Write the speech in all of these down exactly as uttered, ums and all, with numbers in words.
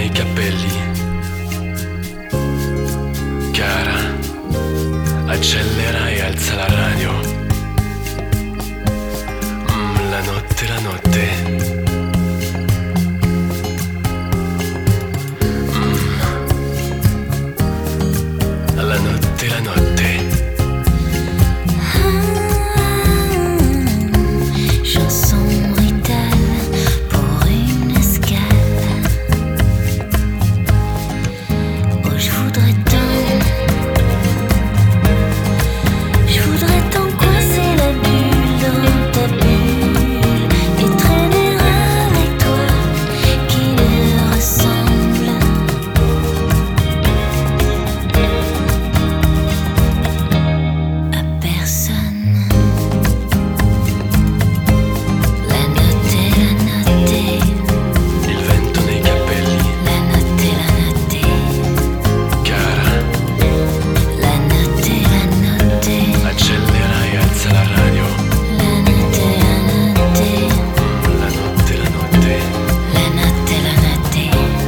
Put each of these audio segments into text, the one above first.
nei capelli. Cara, accelera e alza la radio. Mm, la notte, la notte. Mm. La notte, la notte. Chanson brutale pour une escale. Oh, je voudrais tant, je voudrais tant coincer la bulle dans ta bulle et traîner avec toi qui ne ressemble à personne. La notte, la notte, Il vento nei capelli. la notte, la notte, Cara, la notte, la notte, accelera e alza la radio. la notte, la notte, Mm, la notte, la notte. la notte, la notte,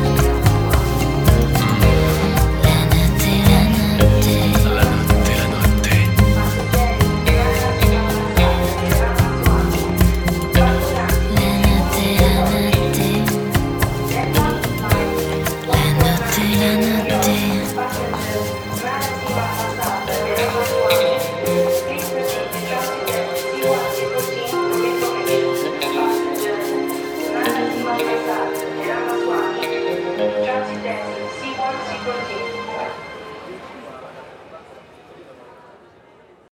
la notte, la notte, La notte, la notte. la notte, la notte, la notte, la notte.